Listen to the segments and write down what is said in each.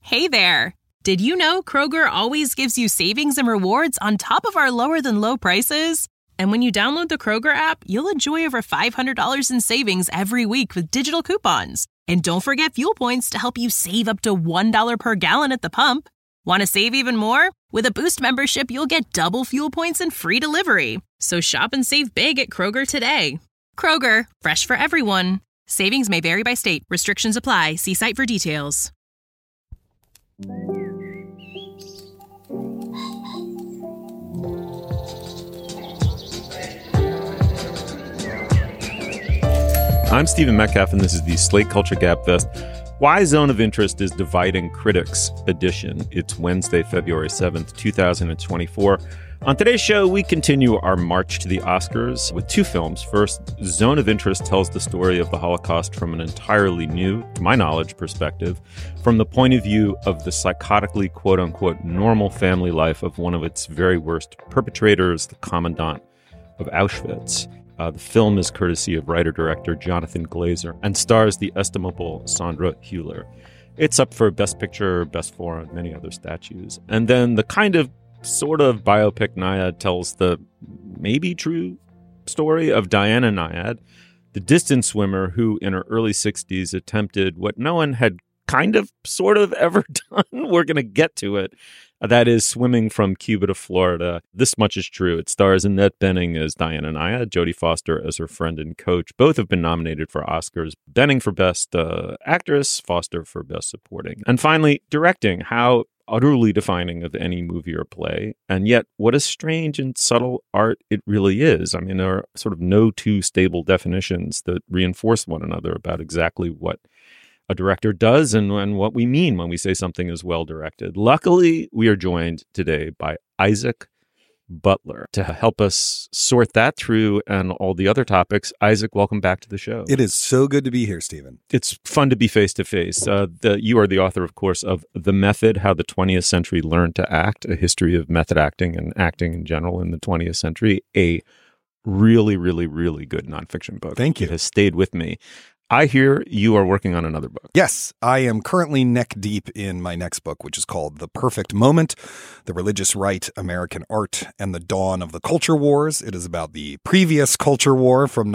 Hey there! Did you know Kroger always gives you savings and rewards on top of our lower-than-low prices? And when you download the Kroger app, you'll enjoy over $500 in savings every week with digital coupons. And don't forget fuel points to help you save up to $1 per gallon at the pump. Want to save even more? With a Boost membership, you'll get double fuel points and free delivery. So shop and save big at Kroger today. Kroger, fresh for everyone. Savings may vary by state. Restrictions apply. See site for details. I'm Stephen Metcalf, and this is the Slate Culture Gabfest Why Zone of Interest is Dividing Critics edition. It's Wednesday, February 7th, 2024. On today's show, we continue our march to the Oscars with two films. First, Zone of Interest tells the story of the Holocaust from an entirely new, to my knowledge, perspective, from the point of view of the psychotically, quote-unquote, normal family life of one of its very worst perpetrators, the commandant of Auschwitz. The film is courtesy of writer-director Jonathan Glazer and stars the estimable Sandra Hüller. It's up for Best Picture, Best Foreign, and many other statues. And then the kind of sort of biopic Nyad tells the maybe true story of Diana Nyad, the distance swimmer who in her early 60s attempted what no one had kind of sort of ever done. We're going to get to it. That is swimming from Cuba to Florida. This much is true. It stars Annette Bening as Diana Nyad, Jodie Foster as her friend and coach. Both have been nominated for Oscars. Bening for Best Actress, Foster for Best Supporting. And finally, directing. How utterly defining of any movie or play, and yet what a strange and subtle art it really is. I mean, there are sort of no two stable definitions that reinforce one another about exactly what a director does and what we mean when we say something is well directed. Luckily, we are joined today by Isaac Butler to help us sort that through and all the other topics. Isaac, welcome back to the show. It is so good to be here, Stephen. It's fun to be face to face. You are the author, of course, of The Method, How the 20th Century Learned to Act, a history of method acting and acting in general in the 20th century. A really, really, really good nonfiction book. Thank you. It has stayed with me. I hear you are working on another book. Yes, I am currently neck deep in my next book, which is called The Perfect Moment, The Religious Right, American Art, and the Dawn of the Culture Wars. It is about the previous culture war from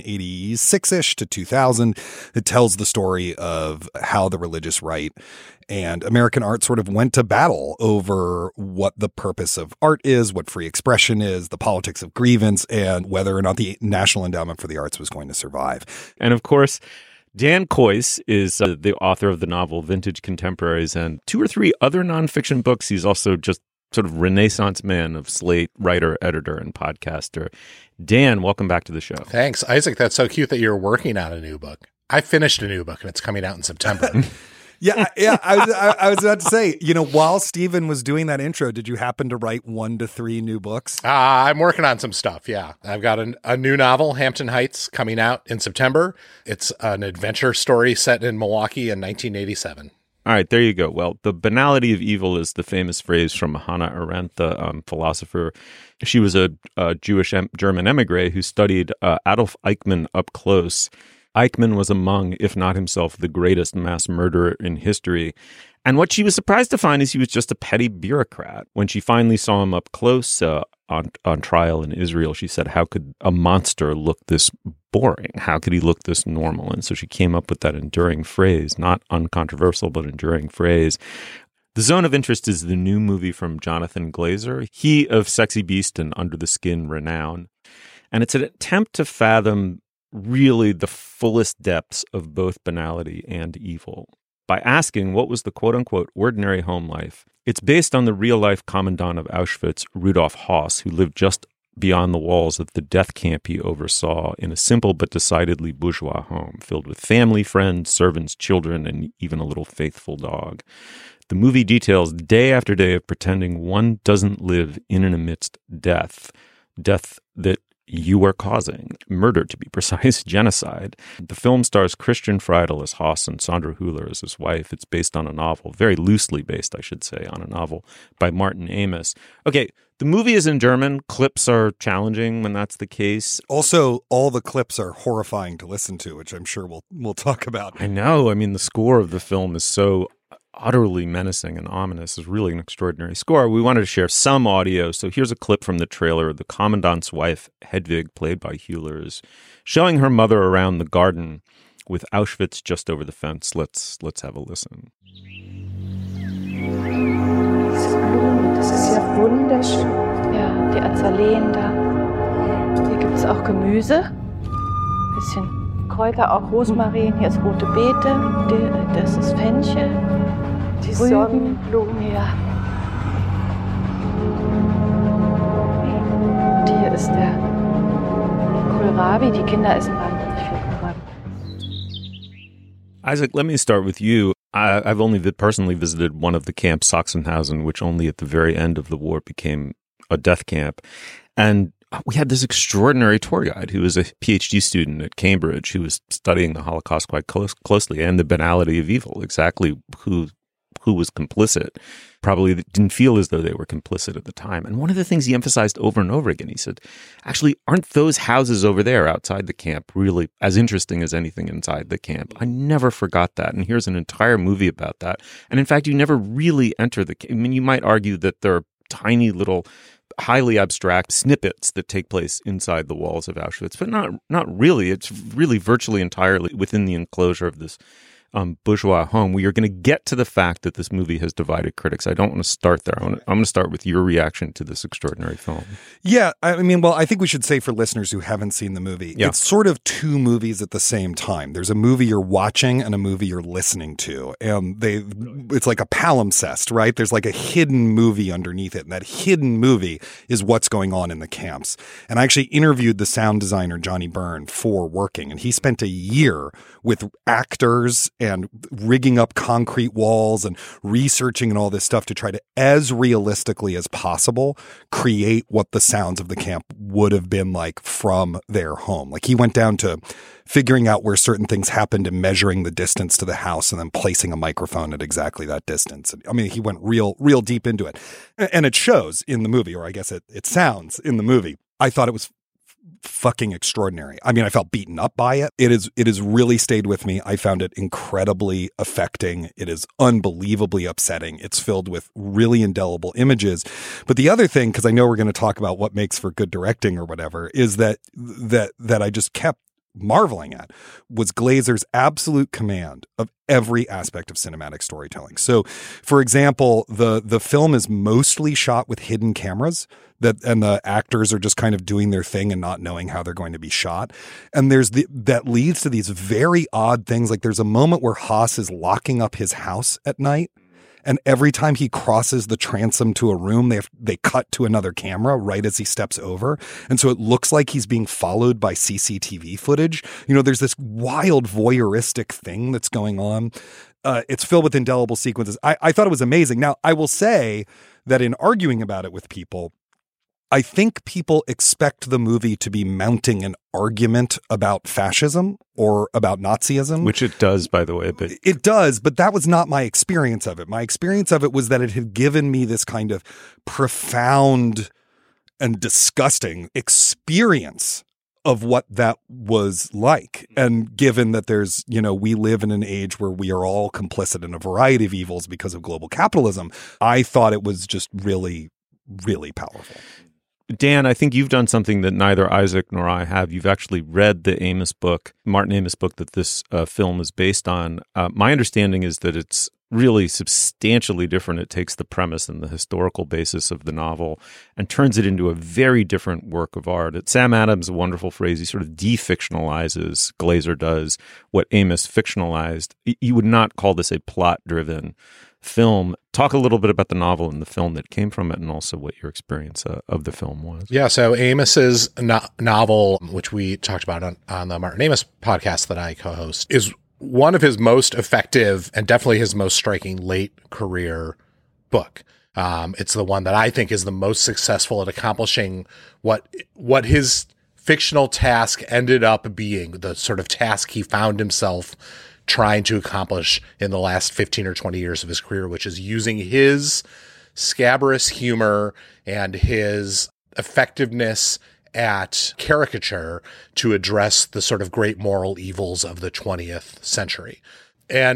1986-ish to 2000. It tells the story of how the religious right and American art sort of went to battle over what the purpose of art is, what free expression is, the politics of grievance, and whether or not the National Endowment for the Arts was going to survive. And of course, Dan Kois is the author of the novel Vintage Contemporaries and two or three other nonfiction books. He's also just sort of Renaissance man of Slate, writer, editor, and podcaster. Dan, welcome back to the show. Thanks, Isaac. That's so cute that you're working on a new book. I finished a new book and it's coming out in September. Yeah. I was about to say, while Stephen was doing that intro, did you happen to write 1 to 3 new books? I'm working on some stuff. Yeah, I've got a new novel, Hampton Heights, coming out in September. It's an adventure story set in Milwaukee in 1987. All right, there you go. Well, the banality of evil is the famous phrase from Hannah Arendt, the philosopher. She was a Jewish German emigre who studied Adolf Eichmann up close. Eichmann was among, if not himself, the greatest mass murderer in history. And what she was surprised to find is he was just a petty bureaucrat. When she finally saw him up close on trial in Israel, she said, how could a monster look this boring? How could he look this normal? And so she came up with that enduring phrase, not uncontroversial, but enduring phrase. The Zone of Interest is the new movie from Jonathan Glazer, he of Sexy Beast and Under the Skin renown. And it's an attempt to fathom really the fullest depths of both banality and evil by asking what was the quote-unquote ordinary home life. It's based on the real-life commandant of Auschwitz, Rudolf Höss, who lived just beyond the walls of the death camp he oversaw in a simple but decidedly bourgeois home filled with family, friends, servants, children, and even a little faithful dog. The movie details day after day of pretending one doesn't live in and amidst death that you are causing, murder to be precise, genocide. The film stars Christian Friedel as Höss and Sandra Hüller as his wife. It's based on a novel, very loosely based, I should say, on a novel by Martin Amis. Okay, the movie is in German. Clips are challenging when that's the case. Also, all the clips are horrifying to listen to, which I'm sure we'll talk about. I know. I mean, the score of the film is so utterly menacing and ominous. It's really an extraordinary score. We wanted to share some audio, so here's a clip from the trailer. The commandant's wife, Hedwig, played by Hüller, is showing her mother around the garden with Auschwitz just over the fence. Let's have a listen. Das ist ja wunderschön. Ja, die Azaleen da. Hier gibt es auch Gemüse. Bisschen Kräuter, auch Rosmarin. Hier ist rote Beete. Das ist Fenchel. Die Sonnenblumen. Ja. Und hier ist der Kohlrabi. Die Kinder essen wahnsinnig viel Kohlrabi. Isaac, let me start with you. I've only personally visited one of the camps, Sachsenhausen, which only at the very end of the war became a death camp. And we had this extraordinary tour guide who was a PhD student at Cambridge who was studying the Holocaust quite closely and the banality of evil, exactly who was complicit. Probably didn't feel as though they were complicit at the time. And one of the things he emphasized over and over again, he said, actually, aren't those houses over there outside the camp really as interesting as anything inside the camp? I never forgot that. And here's an entire movie about that. And in fact, you never really enter the camp. I mean, you might argue that there are tiny little highly abstract snippets that take place inside the walls of Auschwitz, but not really. It's really virtually entirely within the enclosure of this bourgeois home. We are going to get to the fact that this movie has divided critics. I don't want to start there. I'm going to start with your reaction to this extraordinary film. Yeah, I mean, well, I think we should say for listeners who haven't seen the movie, It's sort of two movies at the same time. There's a movie you're watching and a movie you're listening to. And it's like a palimpsest, right? There's like a hidden movie underneath it. And that hidden movie is what's going on in the camps. And I actually interviewed the sound designer, Johnny Byrne, for Working. And he spent a year with actors and rigging up concrete walls and researching and all this stuff to try to, as realistically as possible, create what the sounds of the camp would have been like from their home. Like he went down to figuring out where certain things happened and measuring the distance to the house and then placing a microphone at exactly that distance. I mean, he went real deep into it. And it shows in the movie, or I guess it sounds in the movie. I thought it was fucking extraordinary. I mean, I felt beaten up by it. It has really stayed with me. I found it incredibly affecting. It is unbelievably upsetting. It's filled with really indelible images. But the other thing, because I know we're going to talk about what makes for good directing or whatever, is that I just kept marveling at was Glazer's absolute command of every aspect of cinematic storytelling. So, for example, the film is mostly shot with hidden cameras and the actors are just kind of doing their thing and not knowing how they're going to be shot. And that leads to these very odd things. Like there's a moment where Haas is locking up his house at night. And every time he crosses the transom to a room, they cut to another camera right as he steps over. And so it looks like he's being followed by CCTV footage. You know, there's this wild voyeuristic thing that's going on. It's filled with indelible sequences. I thought it was amazing. Now, I will say that in arguing about it with people, I think people expect the movie to be mounting an argument about fascism or about Nazism. Which it does, by the way. But it does, but that was not my experience of it. My experience of it was that it had given me this kind of profound and disgusting experience of what that was like. And given that we live in an age where we are all complicit in a variety of evils because of global capitalism, I thought it was just really, really powerful. Dan, I think you've done something that neither Isaac nor I have. You've actually read the Martin Amis book that this film is based on. My understanding is that it's really substantially different. It takes the premise and the historical basis of the novel and turns it into a very different work of art. Sam Adams, a wonderful phrase, he sort of defictionalizes, Glazer does, what Amis fictionalized. You would not call this a plot-driven film. Talk a little bit about the novel and the film that came from it, and also what your experience of the film was. Yeah, so Amis's novel, which we talked about on the Martin Amis podcast that I co-host, is one of his most effective and definitely his most striking late career book. It's the one that I think is the most successful at accomplishing what his fictional task ended up being, the sort of task he found himself trying to accomplish in the last 15 or 20 years of his career, which is using his scabrous humor and his effectiveness at caricature to address the sort of great moral evils of the 20th century. And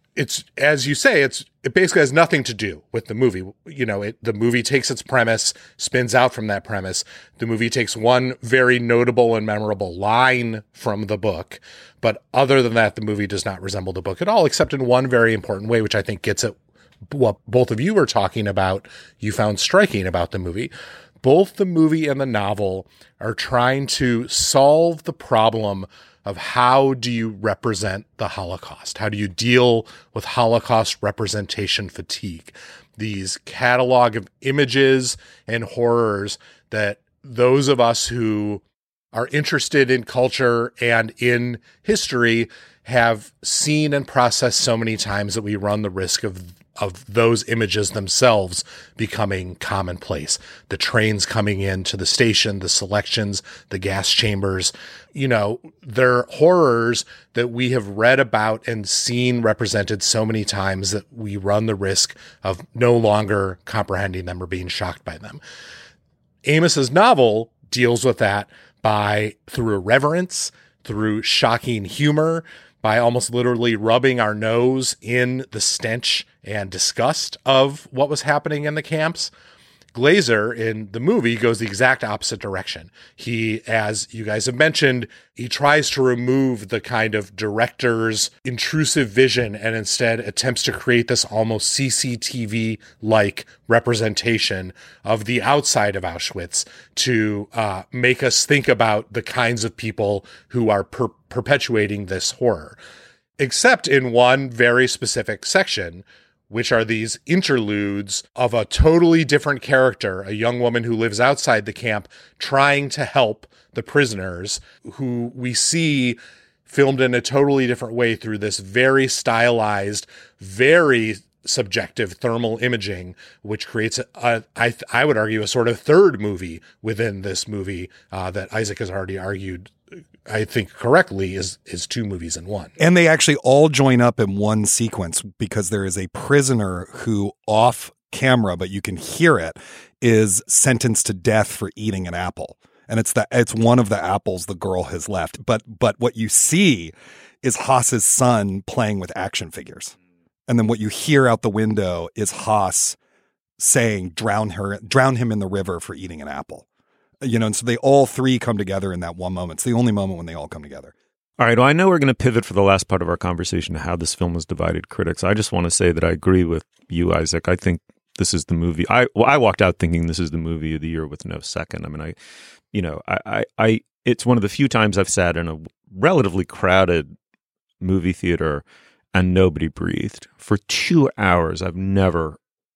it's, as you say, it basically has nothing to do with the movie. The movie takes its premise, spins out from that premise. The movie takes one very notable and memorable line from the book. But other than that, the movie does not resemble the book at all, except in one very important way, which I think gets at what both of you were talking about, you found striking about the movie. Both the movie and the novel are trying to solve the problem of how do you represent the Holocaust? How do you deal with Holocaust representation fatigue? These catalog of images and horrors that those of us who are interested in culture and in history have seen and processed so many times that we run the risk of those images themselves becoming commonplace. The trains coming into the station, the selections, the gas chambers, they're horrors that we have read about and seen represented so many times that we run the risk of no longer comprehending them or being shocked by them. Amos's novel deals with that through irreverence, through shocking humor, by almost literally rubbing our nose in the stench and disgust of what was happening in the camps. Glazer in the movie goes the exact opposite direction. He, as you guys have mentioned, he tries to remove the kind of director's intrusive vision and instead attempts to create this almost CCTV-like representation of the outside of Auschwitz to make us think about the kinds of people who are perpetuating this horror. Except in one very specific section, which are these interludes of a totally different character, a young woman who lives outside the camp trying to help the prisoners, who we see filmed in a totally different way through this very stylized, very subjective thermal imaging, which creates, I would argue, a sort of third movie within this movie that Isaac has already argued, I think correctly, is two movies in one. And they actually all join up in one sequence because there is a prisoner who, off camera, but you can hear it, is sentenced to death for eating an apple. And it's one of the apples the girl has left. But what you see is Haas's son playing with action figures. And then what you hear out the window is Haas saying, drown him in the river for eating an apple. And so they all three come together in that one moment. It's the only moment when they all come together. All right. Well, I know we're going to pivot for the last part of our conversation to how this film has divided critics. I just want to say that I agree with you, Isaac. I think this is the movie. I walked out thinking this is the movie of the year with no second. I mean, it's one of the few times I've sat in a relatively crowded movie theater and nobody breathed. For 2 hours, I've never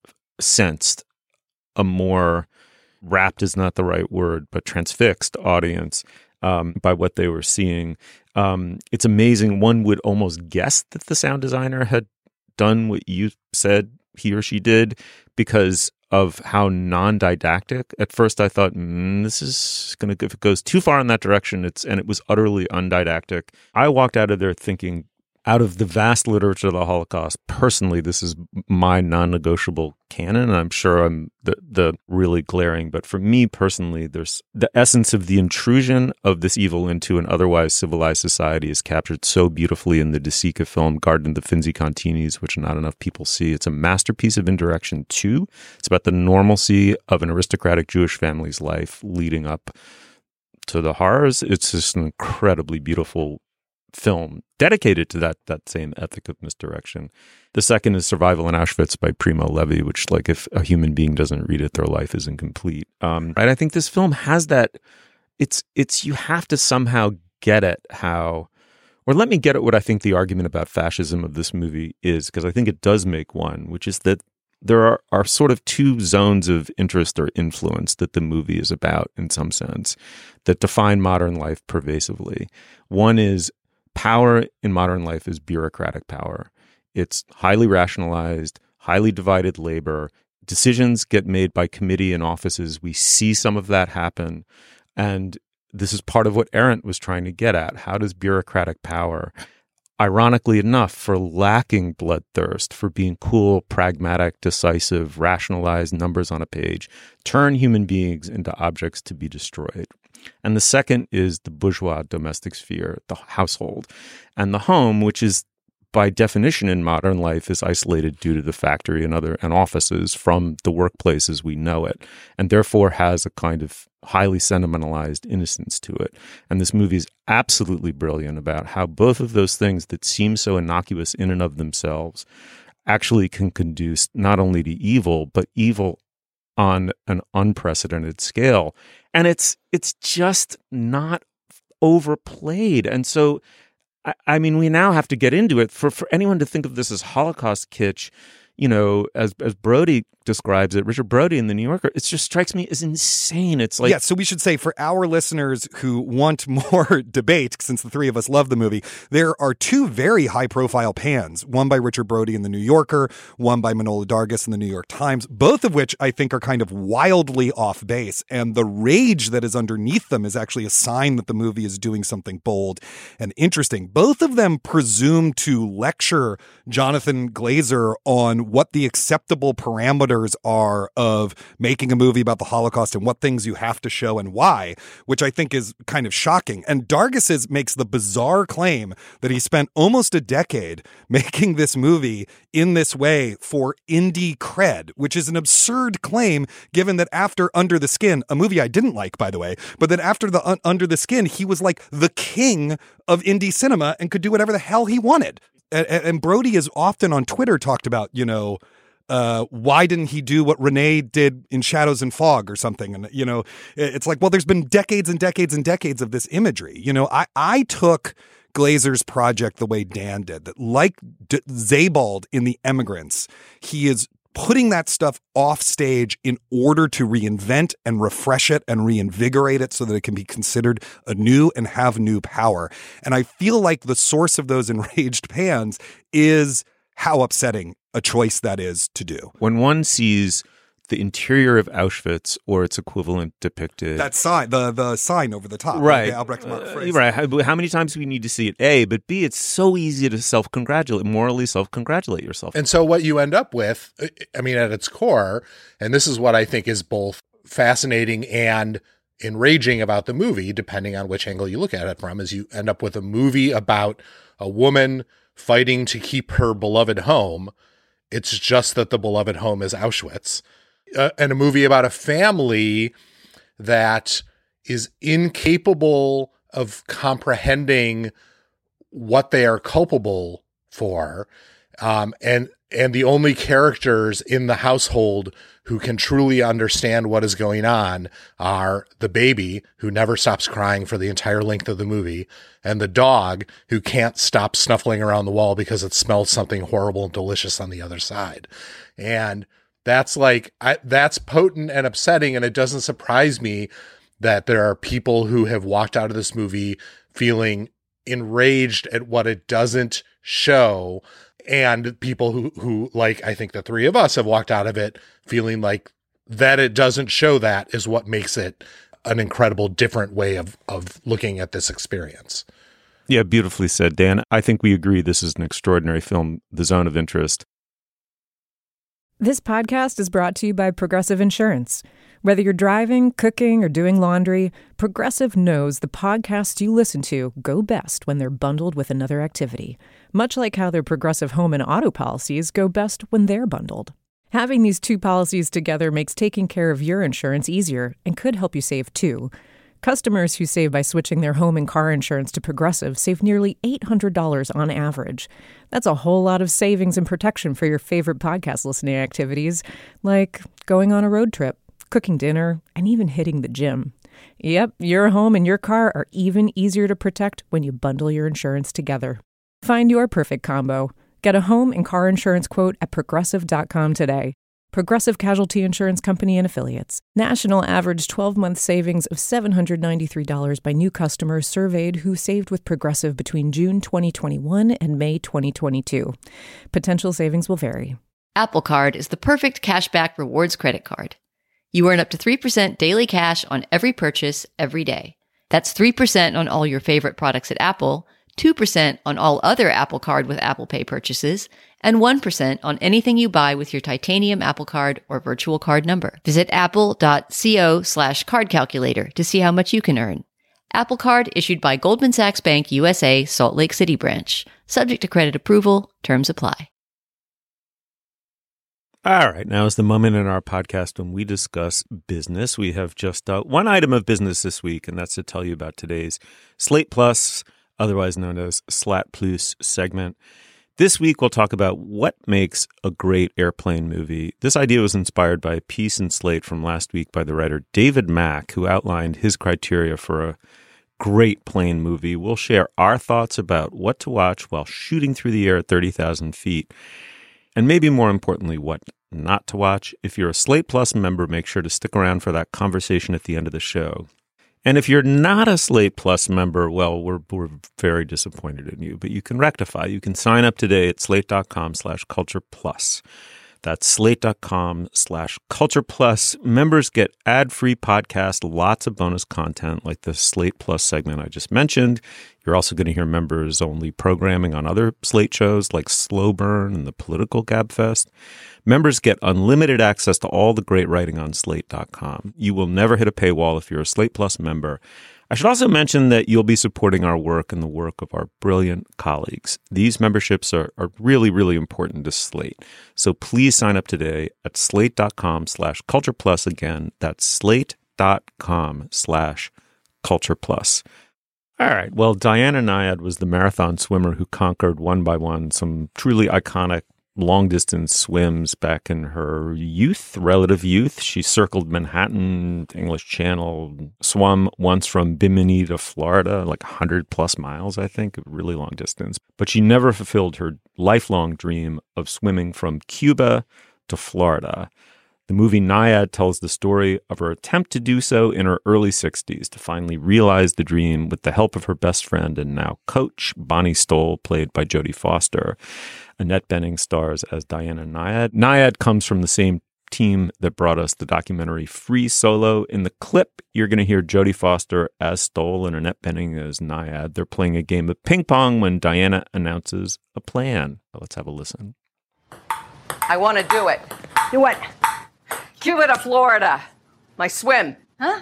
sensed a more rapt is not the right word, but transfixed audience by what they were seeing. It's amazing. One would almost guess that the sound designer had done what you said he or she did because of how non-didactic. At first I thought, this is going to, if it goes too far in that direction, and it was utterly undidactic. I walked out of there thinking, out of the vast literature of the Holocaust, personally, this is my non-negotiable canon. And I'm sure I'm the really glaring, but for me personally, there's the essence of the intrusion of this evil into an otherwise civilized society is captured so beautifully in the De Sica film, Garden of the Finzi Continis, which not enough people see. It's a masterpiece of indirection too. It's about the normalcy of an aristocratic Jewish family's life leading up to the horrors. It's just an incredibly beautiful film dedicated to that same ethic of misdirection. The second is Survival in Auschwitz by Primo Levi, which, like, if a human being doesn't read it, their life is incomplete. Right? I think this film has that. It's you have to somehow get at how, or let me get at what I think the argument about fascism of this movie is, because I think it does make one, which is that there are sort of two zones of interest or influence that the movie is about in some sense that define modern life pervasively. One is power in modern life is bureaucratic power. It's highly rationalized, highly divided labor. Decisions get made by committee and offices. We see some of that happen. And this is part of what Arendt was trying to get at. How does bureaucratic power, ironically enough, for lacking bloodthirst, for being cool, pragmatic, decisive, rationalized numbers on a page, turn human beings into objects to be destroyed? And the second is the bourgeois domestic sphere, the household, and the home, which is by definition in modern life is isolated due to the factory and offices from the workplace as we know it, and therefore has a kind of highly sentimentalized innocence to it. And this movie is absolutely brilliant about how both of those things that seem so innocuous in and of themselves actually can conduce not only to evil, but evil on an unprecedented scale. And it's just not overplayed. And so, I mean, we now have to get into it. For anyone to think of this as Holocaust kitsch, you know, as Brody describes it, Richard Brody in The New Yorker, it just strikes me as insane. It's like... Yeah, so we should say, for our listeners who want more debate, since the three of us love the movie, there are two very high-profile pans, one by Richard Brody in The New Yorker, one by Manohla Dargis in The New York Times, both of which I think are kind of wildly off base, and the rage that is underneath them is actually a sign that the movie is doing something bold and interesting. Both of them presume to lecture Jonathan Glazer on what the acceptable parameters are of making a movie about the Holocaust and what things you have to show and why, which I think is kind of shocking. And Dargis makes the bizarre claim that he spent almost a decade making this movie in this way for indie cred, which is an absurd claim given that after Under the Skin, a movie I didn't like, by the way, but that after the Under the Skin, he was like the king of indie cinema and could do whatever the hell he wanted. And Brody has often on Twitter talked about, you know, why didn't he do what Renee did in Shadows and Fog or something? And, you know, it's like, well, there's been decades and decades and decades of this imagery. You know, I took Glazer's project the way Dan did, that like Sebald in The Emigrants, he is putting that stuff off stage in order to reinvent and refresh it and reinvigorate it so that it can be considered anew and have new power. And I feel like the source of those enraged pans is how upsetting a choice that is to do. When one sees the interior of Auschwitz or its equivalent depicted, that sign, the sign over the top, right? Albrecht Mark phrase. Right. How many times do we need to see it? A, but B, it's so easy to morally self-congratulate yourself. And so what you end up with, I mean, at its core, and this is what I think is both fascinating and enraging about the movie, depending on which angle you look at it from, is you end up with a movie about a woman fighting to keep her beloved home. It's just that the beloved home is Auschwitz. And a movie about a family that is incapable of comprehending what they are culpable for. And the only characters in the household who can truly understand what is going on are the baby, who never stops crying for the entire length of the movie, and the dog, who can't stop snuffling around the wall because it smells something horrible and delicious on the other side. And that's that's potent and upsetting. And it doesn't surprise me that there are people who have walked out of this movie feeling enraged at what it doesn't show, and people who like, I think the three of us have walked out of it feeling like that it doesn't show that is what makes it an incredible different way of looking at this experience. Yeah, beautifully said, Dan. I think we agree this is an extraordinary film, The Zone of Interest. This podcast is brought to you by Progressive Insurance. Whether you're driving, cooking, or doing laundry, Progressive knows the podcasts you listen to go best when they're bundled with another activity, much like how their Progressive home and auto policies go best when they're bundled. Having these two policies together makes taking care of your insurance easier and could help you save too. Customers who save by switching their home and car insurance to Progressive save nearly $800 on average. That's a whole lot of savings and protection for your favorite podcast listening activities, like going on a road trip, cooking dinner, and even hitting the gym. Yep, your home and your car are even easier to protect when you bundle your insurance together. Find your perfect combo. Get a home and car insurance quote at Progressive.com today. Progressive Casualty Insurance Company and Affiliates. National average 12-month savings of $793 by new customers surveyed who saved with Progressive between June 2021 and May 2022. Potential savings will vary. Apple Card is the perfect cashback rewards credit card. You earn up to 3% daily cash on every purchase every day. That's 3% on all your favorite products at Apple, 2% on all other Apple Card with Apple Pay purchases, and 1% on anything you buy with your titanium Apple Card or virtual card number. Visit apple.co/card calculator to see how much you can earn. Apple Card issued by Goldman Sachs Bank USA, Salt Lake City branch. Subject to credit approval. Terms apply. All right, now is the moment in our podcast when we discuss business. We have just one item of business this week, and that's to tell you about today's Slate Plus, otherwise known as Slat Plus segment. This week, we'll talk about what makes a great airplane movie. This idea was inspired by a piece in Slate from last week by the writer David Mack, who outlined his criteria for a great plane movie. We'll share our thoughts about what to watch while shooting through the air at 30,000 feet. And maybe more importantly, what not to watch. If you're a Slate Plus member, make sure to stick around for that conversation at the end of the show. And if you're not a Slate Plus member, well, we're very disappointed in you. But you can rectify. You can sign up today at slate.com/culture plus. That's slate.com/culture plus. Members get ad-free podcasts, lots of bonus content like the Slate Plus segment I just mentioned. You're also going to hear members-only programming on other Slate shows like Slow Burn and the Political Gabfest. Members get unlimited access to all the great writing on slate.com. You will never hit a paywall if you're a Slate Plus member. I should also mention that you'll be supporting our work and the work of our brilliant colleagues. These memberships are really, really important to Slate. So please sign up today at slate.com/culture plus. Again, that's slate.com/culture plus. All right. Well, Diana Nyad was the marathon swimmer who conquered one by one some truly iconic long-distance swims back in her relative youth. She circled Manhattan, English Channel, swam once from Bimini to Florida, like 100-plus miles, I think, really long distance. But she never fulfilled her lifelong dream of swimming from Cuba to Florida. The movie Nyad tells the story of her attempt to do so in her early 60s to finally realize the dream with the help of her best friend and now coach, Bonnie Stoll, played by Jodie Foster. Annette Bening stars as Diana Nyad. Nyad comes from the same team that brought us the documentary Free Solo. In the clip, you're going to hear Jodie Foster as Stoll and Annette Bening as Nyad. They're playing a game of ping pong when Diana announces a plan. Let's have a listen. I want to do it. Do what? Cuba to Florida. My swim. Huh?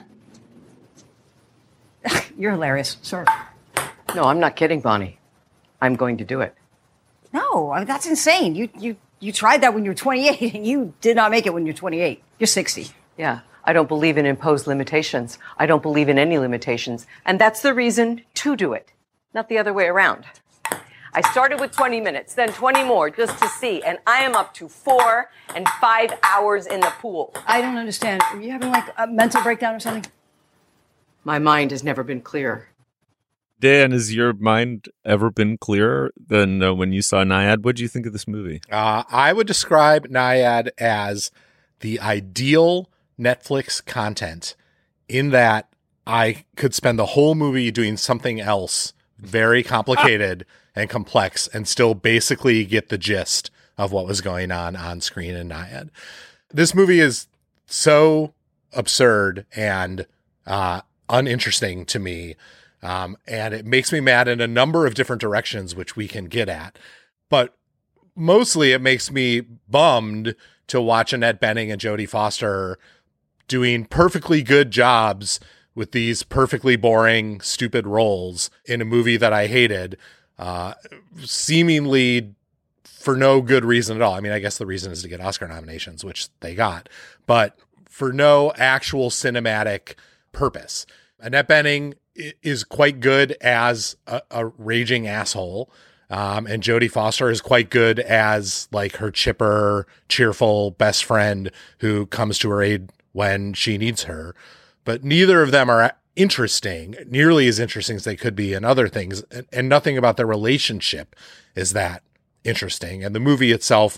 You're hilarious. Sorry. No, I'm not kidding, Bonnie. I'm going to do it. No, I mean, that's insane. You tried that when you were 28, and you did not make it when you're 28. You're 60. Yeah, I don't believe in imposed limitations. I don't believe in any limitations. And that's the reason to do it, not the other way around. I started with 20 minutes, then 20 more just to see, and I am up to 4 and 5 hours in the pool. I don't understand. Are you having like a mental breakdown or something? My mind has never been clearer. Dan, has your mind ever been clearer than when you saw Nyad? What did you think of this movie? I would describe Nyad as the ideal Netflix content in that I could spend the whole movie doing something else very complicated and complex and still basically get the gist of what was going on screen in Nyad. This movie is so absurd and uninteresting to me. And it makes me mad in a number of different directions, which we can get at. But mostly it makes me bummed to watch Annette Bening and Jodie Foster doing perfectly good jobs with these perfectly boring, stupid roles in a movie that I hated, seemingly for no good reason at all. I mean, I guess the reason is to get Oscar nominations, which they got, but for no actual cinematic purpose. Annette Bening is quite good as a raging asshole. And Jodie Foster is quite good as like her chipper, cheerful best friend who comes to her aid when she needs her. But neither of them are interesting, nearly as interesting as they could be in other things. And nothing about their relationship is that interesting. And the movie itself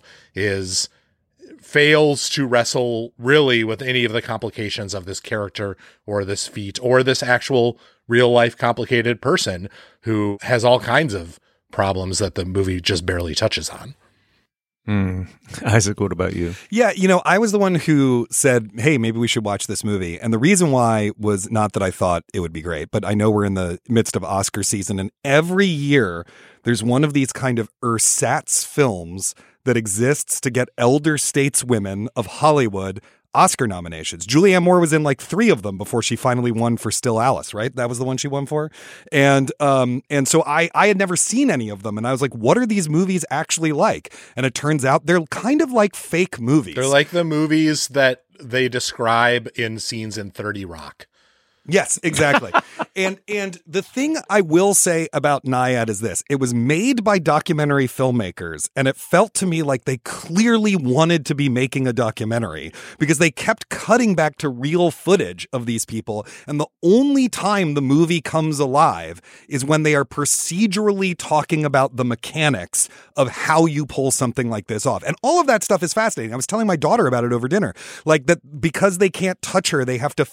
fails to wrestle really with any of the complications of this character or this feat or this actual real life complicated person who has all kinds of problems that the movie just barely touches on. Isaac, what about you? Yeah, I was the one who said, hey, maybe we should watch this movie. And the reason why was not that I thought it would be great, but I know we're in the midst of Oscar season, and every year there's one of these kind of ersatz films that exists to get elder stateswomen of Hollywood Oscar nominations. Julianne Moore was in like 3 of them before she finally won for Still Alice, right? That was the one she won for. And so I had never seen any of them. And I was like, what are these movies actually like? And it turns out they're kind of like fake movies. They're like the movies that they describe in scenes in 30 Rock. Yes, exactly. and the thing I will say about Nyad is this. It was made by documentary filmmakers, and it felt to me like they clearly wanted to be making a documentary because they kept cutting back to real footage of these people, and the only time the movie comes alive is when they are procedurally talking about the mechanics of how you pull something like this off. And all of that stuff is fascinating. I was telling my daughter about it over dinner. Like that because they can't touch her, they have to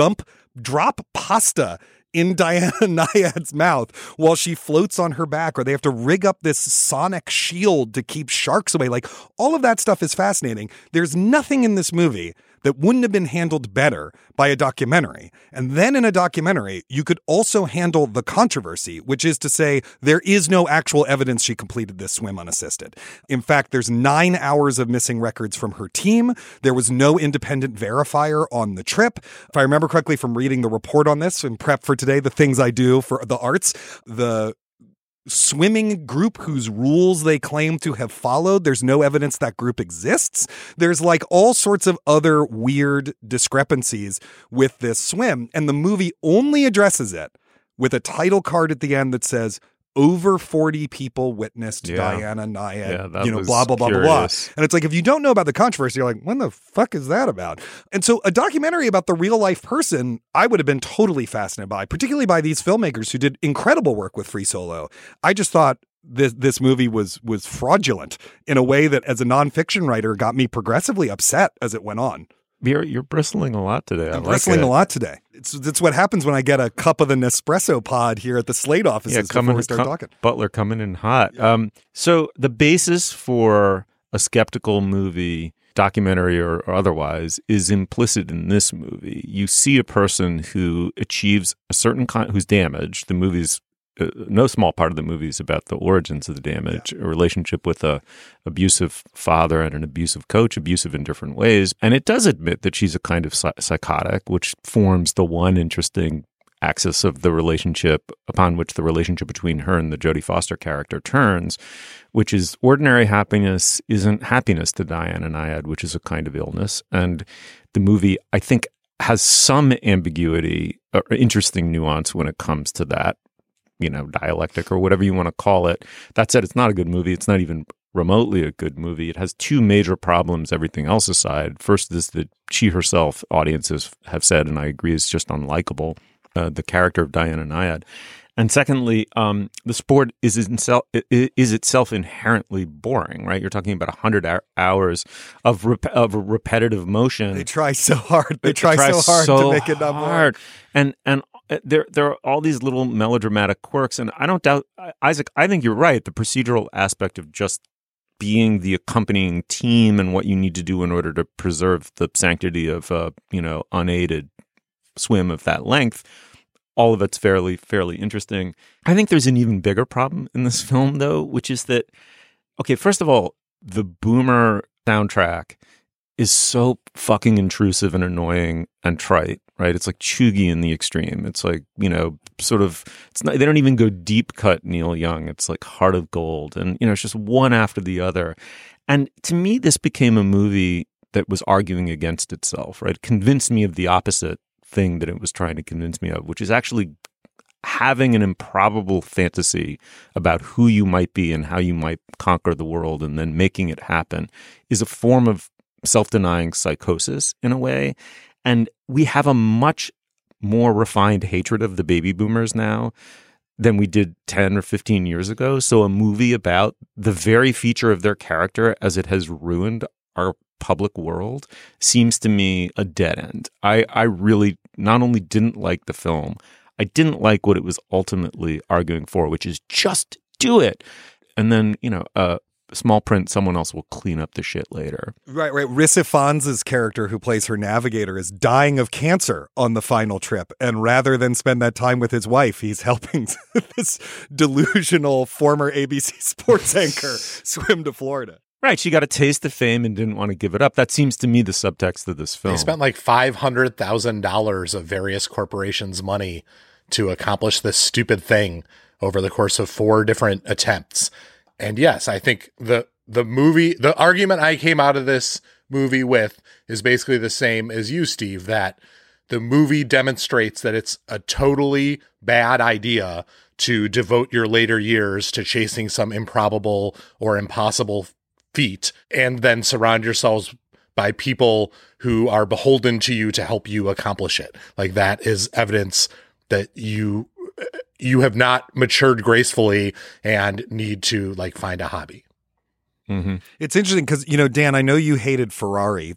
drop pasta in Diana Nyad's mouth while she floats on her back, or they have to rig up this sonic shield to keep sharks away. Like, all of that stuff is fascinating. There's nothing in this movie that wouldn't have been handled better by a documentary. And then in a documentary, you could also handle the controversy, which is to say there is no actual evidence she completed this swim unassisted. In fact, there's 9 hours of missing records from her team. There was no independent verifier on the trip. If I remember correctly from reading the report on this in prep for today, the things I do for the arts, the swimming group whose rules they claim to have followed, there's no evidence that group exists. There's like all sorts of other weird discrepancies with this swim, and the movie only addresses it with a title card at the end that says over 40 people witnessed Diana Nyad, blah, blah, blah, blah, blah. And it's like, if you don't know about the controversy, you're like, what the fuck is that about? And so a documentary about the real life person, I would have been totally fascinated by, particularly by these filmmakers who did incredible work with Free Solo. I just thought this movie was fraudulent in a way that as a nonfiction writer got me progressively upset as it went on. You're bristling a lot today. I'm bristling a lot today. It's what happens when I get a cup of the Nespresso pod here at the Slate offices before we start talking. Butler coming in hot. So the basis for a skeptical movie, documentary or otherwise, is implicit in this movie. You see a person who achieves a certain who's damaged. The movie's no small part of the movie is about the origins of the damage, a relationship with a abusive father and an abusive coach, abusive in different ways. And it does admit that she's a kind of psychotic, which forms the one interesting axis of the relationship upon which the relationship between her and the Jodie Foster character turns, which is ordinary happiness isn't happiness to Diana Nyad, which is a kind of illness. And the movie, I think, has some ambiguity or interesting nuance when it comes to that, dialectic or whatever you want to call it. That said, it's not a good movie. It's not even remotely a good movie. It has 2 major problems, everything else aside. First is that she herself, audiences have said, and I agree, is just unlikable, the character of Diana Nyad. And secondly, the sport is itself inherently boring, right? You're talking about 100 hours of repetitive motion. They try so hard. They try so hard to make it not boring. And there are all these little melodramatic quirks, and I don't doubt, Isaac, I think you're right. The procedural aspect of just being the accompanying team and what you need to do in order to preserve the sanctity of unaided swim of that length, all of it's fairly interesting. I think there's an even bigger problem in this film, though, which is that, okay, first of all, the Boomer soundtrack is so fucking intrusive and annoying and trite, right? It's like chuggy in the extreme. It's like, it's not, they don't even go deep cut Neil Young. It's like Heart of Gold. And, it's just one after the other. And to me, this became a movie that was arguing against itself, right? It convinced me of the opposite thing that it was trying to convince me of, which is actually having an improbable fantasy about who you might be and how you might conquer the world and then making it happen is a form of self-denying psychosis in a way. And we have a much more refined hatred of the baby boomers now than we did 10 or 15 years ago. So a movie about the very feature of their character as it has ruined our public world seems to me a dead end. I really not only didn't like the film, I didn't like what it was ultimately arguing for, which is just do it. And then, small print, someone else will clean up the shit later. Right. Rissa Fonz's character, who plays her navigator, is dying of cancer on the final trip. And rather than spend that time with his wife, he's helping this delusional former ABC sports anchor swim to Florida. Right. She got a taste of fame and didn't want to give it up. That seems to me the subtext of this film. They spent like $500,000 of various corporations' money to accomplish this stupid thing over the course of 4 different attempts. And yes, I think the argument I came out of this movie with is basically the same as you, Steve, that the movie demonstrates that it's a totally bad idea to devote your later years to chasing some improbable or impossible feat and then surround yourselves by people who are beholden to you to help you accomplish it. Like, that is evidence that you have not matured gracefully and need to like find a hobby. Mm-hmm. It's interesting because, Dan, I know you hated Ferrari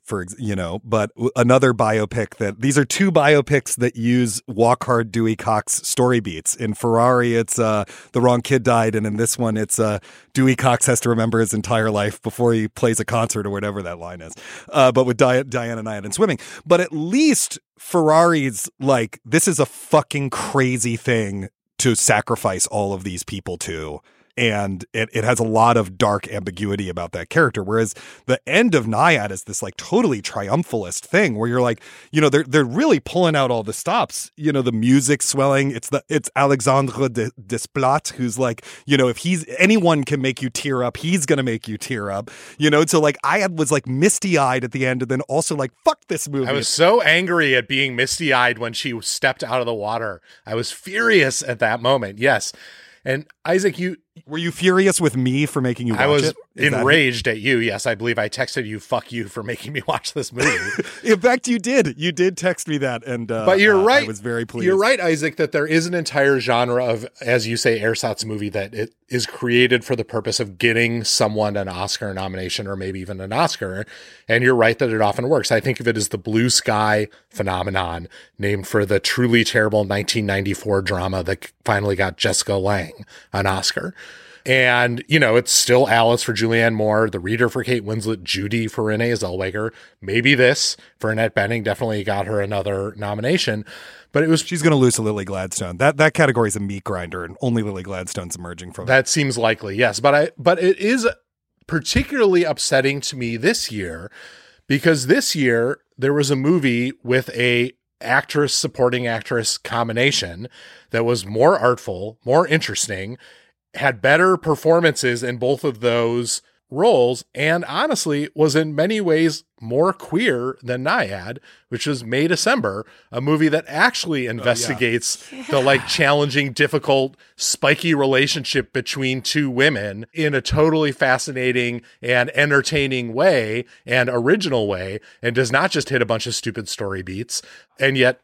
but another biopic these are 2 biopics that use Walk Hard Dewey Cox story beats. In Ferrari, it's the wrong kid died. And in this one, it's Dewey Cox has to remember his entire life before he plays a concert or whatever that line is. But with Diana Nyad and swimming. But at least Ferrari's like, this is a fucking crazy thing to sacrifice all of these people to. And it has a lot of dark ambiguity about that character. Whereas the end of Nyad is this like totally triumphalist thing where you're like, they're really pulling out all the stops, the music swelling. It's Alexandre Desplat who's like, if anyone can make you tear up, he's going to make you tear up, So like Nyad was like misty eyed at the end and then also like, fuck this movie. I was so angry at being misty eyed when she stepped out of the water. I was furious at that moment. Yes. And Isaac, were you furious with me for making you watch it? I was enraged at you. Yes, I believe I texted you, fuck you, for making me watch this movie. In fact, you did. You did text me that. And but you're right. I was very pleased. You're right, Isaac, that there is an entire genre of, as you say, ersatz movie that it is created for the purpose of getting someone an Oscar nomination or maybe even an Oscar. And you're right that it often works. I think of it as the Blue Sky phenomenon, named for the truly terrible 1994 drama that finally got Jessica Lange an Oscar. And, it's still Alice for Julianne Moore, The Reader for Kate Winslet, Judy for Renee Zellweger. Maybe this for Annette Bening definitely got her another nomination. But she's going to lose to Lily Gladstone. That category is a meat grinder, and only Lily Gladstone's emerging from it. That seems likely, yes. But it is particularly upsetting to me this year because this year there was a movie with a supporting actress combination that was more artful, more interesting, had better performances in both of those roles, and honestly was in many ways more queer than Nyad, which was May December, a movie that actually investigates the like challenging, difficult, spiky relationship between 2 women in a totally fascinating and entertaining way and original way, and does not just hit a bunch of stupid story beats. And yet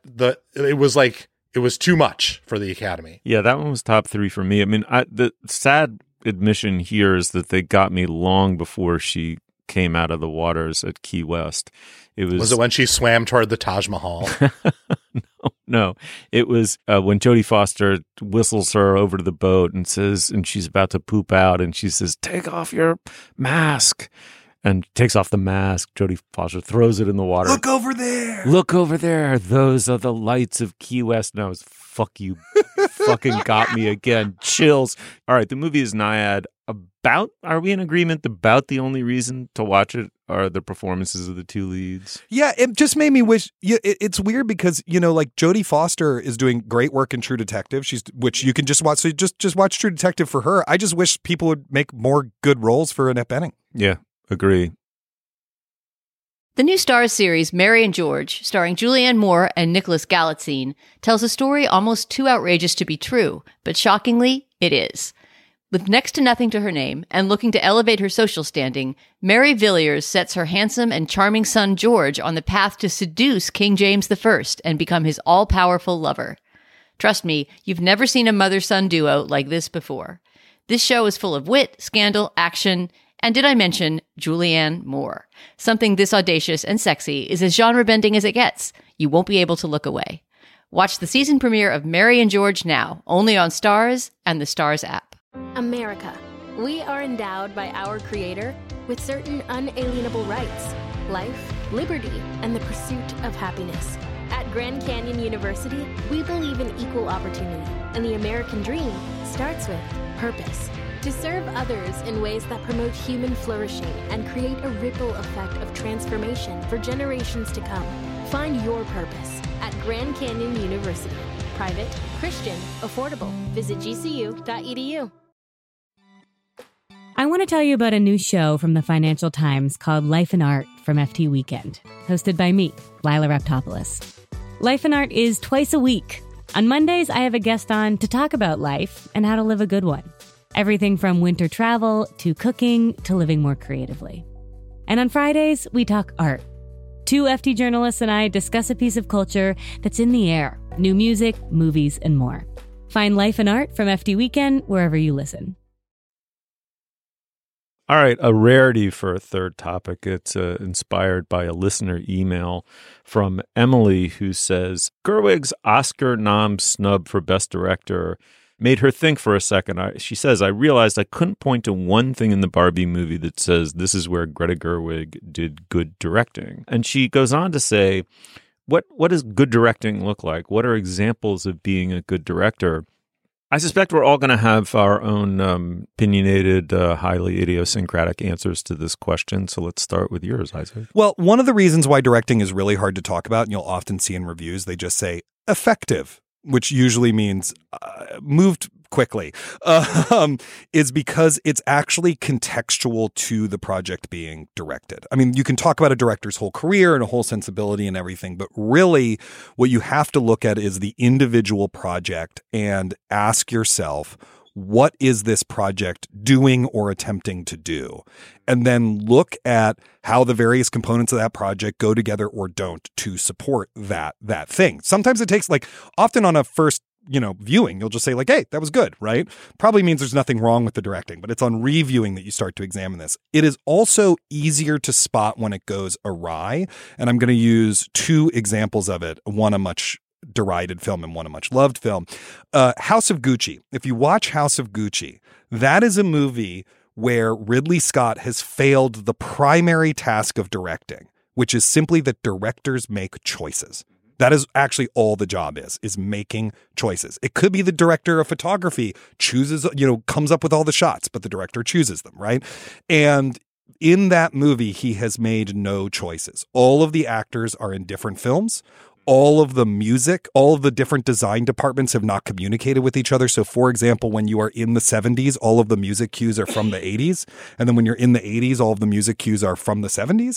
it was too much for the Academy. Yeah, that one was top 3 for me. I mean, the sad admission here is that they got me long before she came out of the waters at Key West. Was it when she swam toward the Taj Mahal? No. It was when Jodie Foster whistles her over to the boat and she's about to poop out, and she says, "Take off your mask." And takes off the mask. Jodie Foster throws it in the water. Look over there. Look over there. Those are the lights of Key West. And I was, fuck you. Fucking got me again. Chills. All right. The movie is Nyad. Are we in agreement about the only reason to watch it are the performances of the 2 leads? Yeah. It just made me wish. It's weird because, like Jodie Foster is doing great work in True Detective, which you can just watch. So just watch True Detective for her. I just wish people would make more good roles for Annette Bening. Yeah. Agree. The new Starz series, Mary and George, starring Julianne Moore and Nicholas Galitzine, tells a story almost too outrageous to be true, but shockingly, it is. With next to nothing to her name and looking to elevate her social standing, Mary Villiers sets her handsome and charming son George on the path to seduce King James I and become his all-powerful lover. Trust me, you've never seen a mother-son duo like this before. This show is full of wit, scandal, action, and did I mention Julianne Moore? Something this audacious and sexy is as genre-bending as it gets. You won't be able to look away. Watch the season premiere of Mary and George now, only on Starz and the Starz app. America. We are endowed by our Creator with certain unalienable rights: life, liberty, and the pursuit of happiness. At Grand Canyon University, we believe in equal opportunity, and the American dream starts with purpose. To serve others in ways that promote human flourishing and create a ripple effect of transformation for generations to come. Find your purpose at Grand Canyon University. Private, Christian, affordable. Visit gcu.edu. I want to tell you about a new show from the Financial Times called Life and Art from FT Weekend, hosted by me, Lila Raptopoulos. Life and Art is twice a week. On Mondays, I have a guest on to talk about life and how to live a good one. Everything from winter travel to cooking to living more creatively. And on Fridays, we talk art. 2 FT journalists and I discuss a piece of culture that's in the air, new music, movies, and more. Find Life and Art from FT Weekend wherever you listen. All right, a rarity for a third topic. It's inspired by a listener email from Emily, who says, Gerwig's Oscar nom snub for Best Director made her think for a second. She says, I realized I couldn't point to one thing in the Barbie movie that says this is where Greta Gerwig did good directing. And she goes on to say, what does good directing look like? What are examples of being a good director? I suspect we're all going to have our own opinionated, highly idiosyncratic answers to this question. So let's start with yours, Isaac. Well, one of the reasons why directing is really hard to talk about, and you'll often see in reviews, they just say effective, which usually means moved quickly, is because it's actually contextual to the project being directed. I mean, you can talk about a director's whole career and a whole sensibility and everything, but really what you have to look at is the individual project and ask yourself, what is this project doing or attempting to do? And then look at how the various components of that project go together or don't to support that thing. Sometimes it takes, like, often on a first viewing, you'll just say, like, hey, that was good, right? Probably means there's nothing wrong with the directing, but it's on reviewing that you start to examine this. It is also easier to spot when it goes awry. And I'm going to use 2 examples of it, one a much derided film and one a much loved film. House of Gucci. If you watch House of Gucci, that is a movie where Ridley Scott has failed the primary task of directing, which is simply that directors make choices. That is actually all the job is making choices. It could be the director of photography chooses, comes up with all the shots, but the director chooses them, right? And in that movie, he has made no choices. All of the actors are in different films. All of the music, all of the different design departments have not communicated with each other. So, for example, when you are in the 70s, all of the music cues are from the 80s. And then when you're in the 80s, all of the music cues are from the 70s.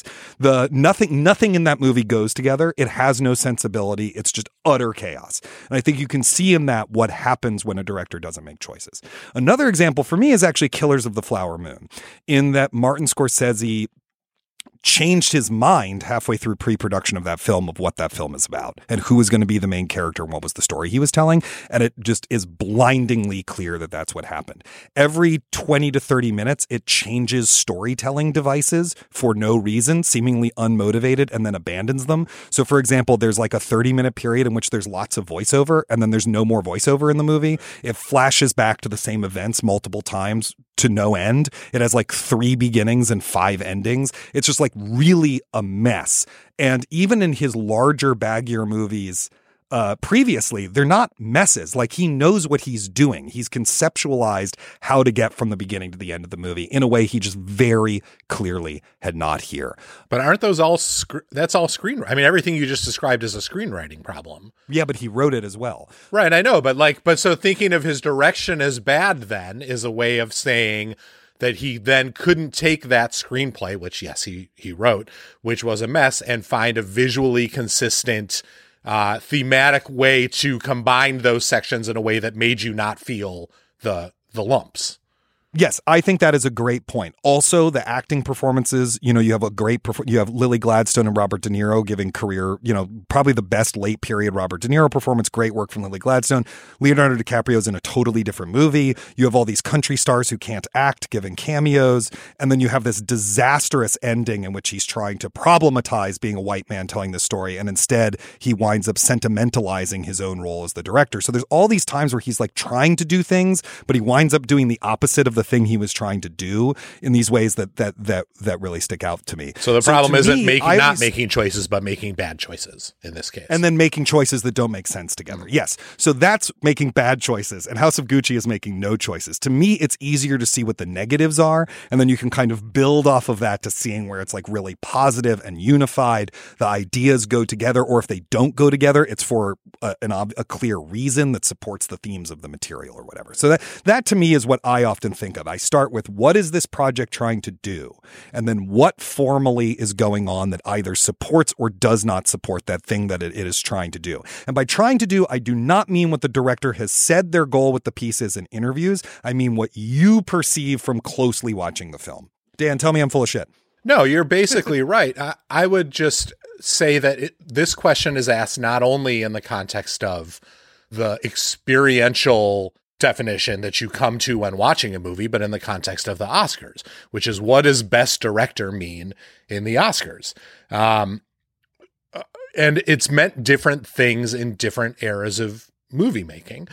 Nothing in that movie goes together. It has no sensibility. It's just utter chaos. And I think you can see in that what happens when a director doesn't make choices. Another example for me is actually Killers of the Flower Moon, in that Martin Scorsese changed his mind halfway through pre-production of that film of what that film is about and who was going to be the main character and what was the story he was telling. And it just is blindingly clear that that's what happened. Every 20 to 30 minutes, it changes storytelling devices for no reason, seemingly unmotivated, and then abandons them. So, for example, there's like a 30-minute period in which there's lots of voiceover, and then there's no more voiceover in the movie. It flashes back to the same events multiple times to no end. It has like 3 beginnings and 5 endings. It's just like really a mess. And even in his larger, baggier movies previously, they're not messes. Like, he knows what he's doing. He's conceptualized how to get from the beginning to the end of the movie in a way he just very clearly had not here. But aren't those all that's all screenwriting? I mean, everything you just described is a screenwriting problem. Yeah, but he wrote it as well. Right, I know. But so thinking of his direction as bad then is a way of saying that he then couldn't take that screenplay, which, yes, he wrote, which was a mess, and find a visually consistent thematic way to combine those sections in a way that made you not feel the lumps. Yes, I think that is a great point. Also, the acting performances, you have you have Lily Gladstone and Robert De Niro giving career, probably the best late period Robert De Niro performance. Great work from Lily Gladstone. Leonardo DiCaprio's in a totally different movie. You have all these country stars who can't act giving cameos. And then you have this disastrous ending in which he's trying to problematize being a white man telling this story. And instead, he winds up sentimentalizing his own role as the director. So there's all these times where he's like trying to do things, but he winds up doing the opposite of the the thing he was trying to do in these ways that really stick out to me. So the problem isn't not making choices, but making bad choices in this case. And then making choices that don't make sense together. Yes. So that's making bad choices. And House of Gucci is making no choices. To me, it's easier to see what the negatives are. And then you can kind of build off of that to seeing where it's like really positive and unified. The ideas go together, or if they don't go together, it's for a clear reason that supports the themes of the material or whatever. So that to me is what I often think of. I start with, what is this project trying to do? And then what formally is going on that either supports or does not support that thing that it is trying to do. And by trying to do, I do not mean what the director has said their goal with the piece is in interviews. I mean what you perceive from closely watching the film. Dan, tell me I'm full of shit. No, you're basically right. I would just say that this question is asked not only in the context of the experiential definition that you come to when watching a movie, but in the context of the Oscars, which is, what does Best Director mean in the Oscars? And it's meant different things in different eras of movie making.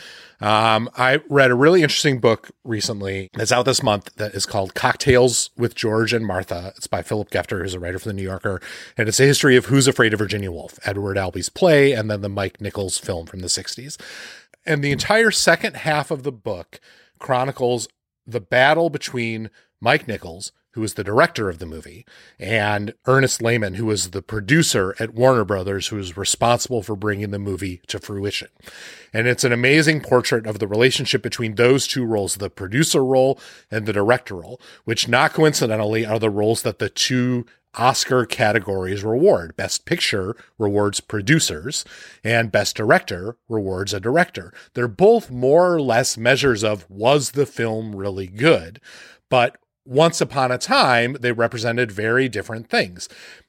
I read a really interesting book recently that's out this month that is called Cocktails with George and Martha. It's by Philip Gefter, who's a writer for The New Yorker. And it's a history of Who's Afraid of Virginia Woolf, Edward Albee's play, and then the Mike Nichols film from the 60s. And the entire second half of the book chronicles the battle between Mike Nichols, who was the director of the movie, and Ernest Lehman, who was the producer at Warner Brothers, who was responsible for bringing the movie to fruition. And it's an amazing portrait of the relationship between those two roles, the producer role and the director role, which not coincidentally are the roles that the two Oscar categories reward. Best Picture rewards producers, and Best Director rewards a director. They're both more or less measures of, was the film really good? But once upon a time, they represented very different things.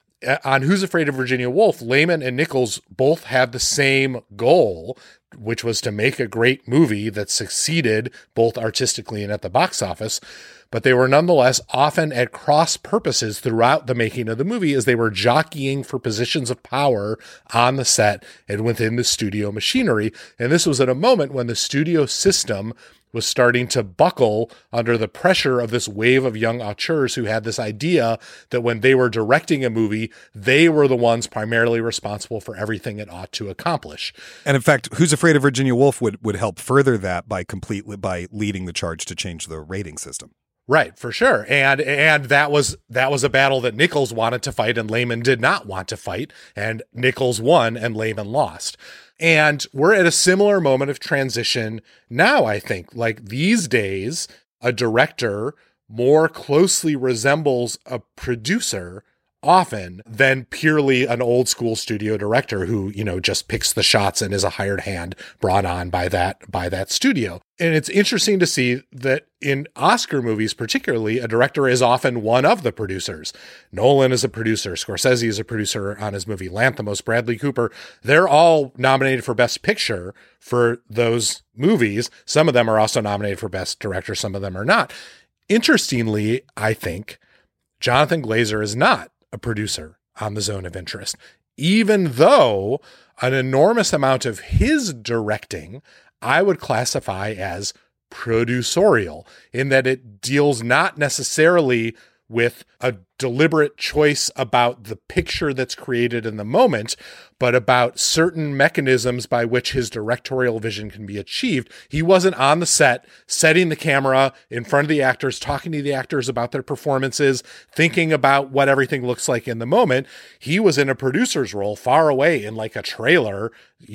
On Who's Afraid of Virginia Woolf, Lehman and Nichols both had the same goal, which was to make a great movie that succeeded both artistically and at the box office. But they were nonetheless often at cross purposes throughout the making of the movie, as they were jockeying for positions of power on the set and within the studio machinery. And this was at a moment when the studio system was starting to buckle under the pressure of this wave of young auteurs who had this idea that when they were directing a movie, they were the ones primarily responsible for everything it ought to accomplish. And in fact, Who's Afraid of Virginia Woolf would help further that by leading the charge to change the rating system. Right, for sure. And that was a battle that Nichols wanted to fight and Lehman did not want to fight, and Nichols won and Lehman lost. And we're at a similar moment of transition now, I think. Like, these days, a director more closely resembles a producer often than purely an old school studio director who, just picks the shots and is a hired hand brought on by that studio. And it's interesting to see that in Oscar movies, particularly, a director is often one of the producers. Nolan is a producer. Scorsese is a producer on his movie Lanthimos. Bradley Cooper. They're all nominated for Best Picture for those movies. Some of them are also nominated for Best Director. Some of them are not. Interestingly, I think Jonathan Glazer is not a producer on The Zone of Interest, even though an enormous amount of his directing I would classify as producerial, in that it deals not necessarily with a deliberate choice about the picture that's created in the moment, but about certain mechanisms by which his directorial vision can be achieved. He wasn't on the set, setting the camera in front of the actors, talking to the actors about their performances, thinking about what everything looks like in the moment. He was in a producer's role, far away in like a trailer,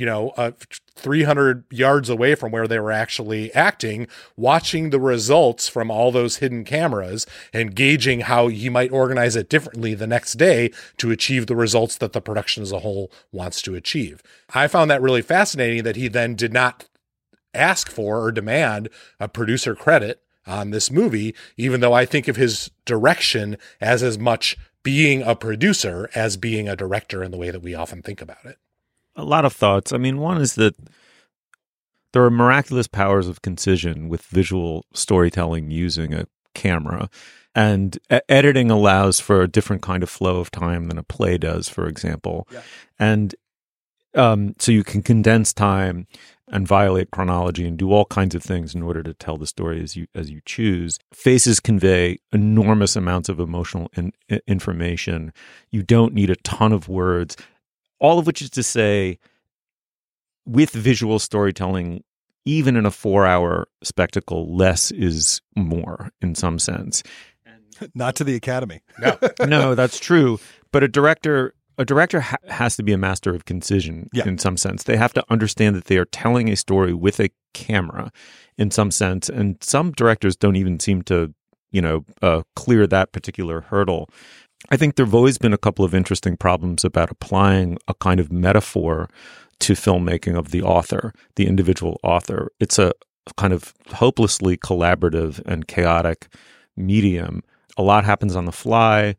300 yards away from where they were actually acting, watching the results from all those hidden cameras and gauging how he might organize it differently the next day to achieve the results that the production as a whole wants to achieve. I found that really fascinating that he then did not ask for or demand a producer credit on this movie, even though I think of his direction as much being a producer as being a director in the way that we often think about it. A lot of thoughts. I mean, one is that there are miraculous powers of concision with visual storytelling using a camera. And editing allows for a different kind of flow of time than a play does, for example. Yeah. And so you can condense time. and violate chronology and do all kinds of things in order to tell the story as you choose. Faces convey enormous amounts of emotional information. You don't need a ton of words, all of which is to say, with visual storytelling, even in a 4-hour spectacle, less is more in some sense. Not to the Academy. No, that's true. But a director has to be a master of concision in some sense. They have to understand that they are telling a story with a camera in some sense. And some directors don't even seem to, clear that particular hurdle. I think there have always been a couple of interesting problems about applying a kind of metaphor to filmmaking of the author, the individual author. It's a kind of hopelessly collaborative and chaotic medium. A lot happens on the fly.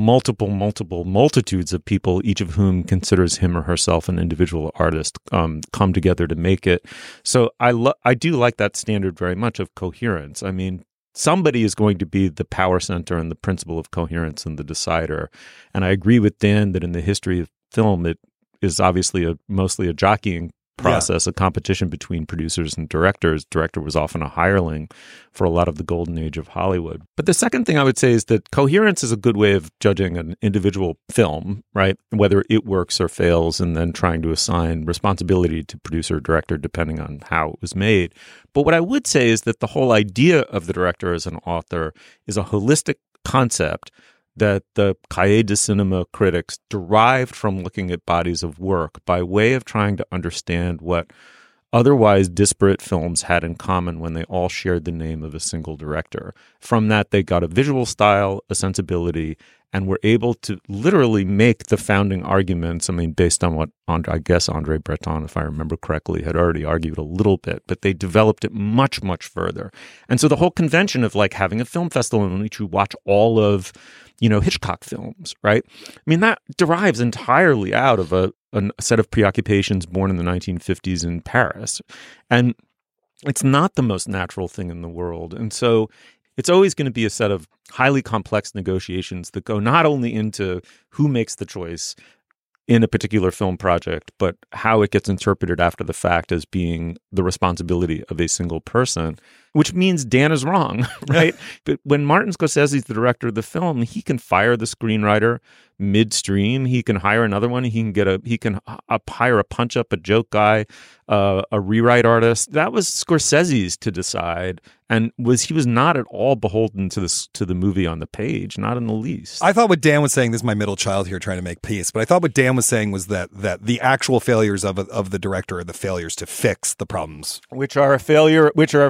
Multitudes of people, each of whom considers him or herself an individual artist, come together to make it. So I do like that standard very much of coherence. I mean, somebody is going to be the power center and the principle of coherence and the decider. And I agree with Dan that in the history of film, it is obviously mostly a jockeying process, a competition between producers and directors. Director was often a hireling for a lot of the golden age of Hollywood. But the second thing I would say is that coherence is a good way of judging an individual film, right? Whether it works or fails, and then trying to assign responsibility to producer or director depending on how it was made. But what I would say is that the whole idea of the director as an author is a holistic concept that the Cahiers de Cinema critics derived from looking at bodies of work by way of trying to understand what otherwise disparate films had in common when they all shared the name of a single director. From that, they got a visual style, a sensibility, and were able to literally make the founding arguments, based on what André Breton, if I remember correctly, had already argued a little bit, but they developed it much, much further. And so the whole convention of having a film festival in which you watch all of Hitchcock films, right? That derives entirely out of a set of preoccupations born in the 1950s in Paris. And it's not the most natural thing in the world. And so it's always going to be a set of highly complex negotiations that go not only into who makes the choice in a particular film project, but how it gets interpreted after the fact as being the responsibility of a single person, which means Dan is wrong, right? But when Martin Scorsese is the director of the film, he can fire the screenwriter midstream. He can hire another one. He can hire a punch up a joke guy, a rewrite artist. That was Scorsese's to decide, and he was not at all beholden to the movie on the page, not in the least. I thought what Dan was saying, this is my middle child here trying to make peace, but I thought what Dan was saying was that the actual failures of the director are the failures to fix the problems, which are a failure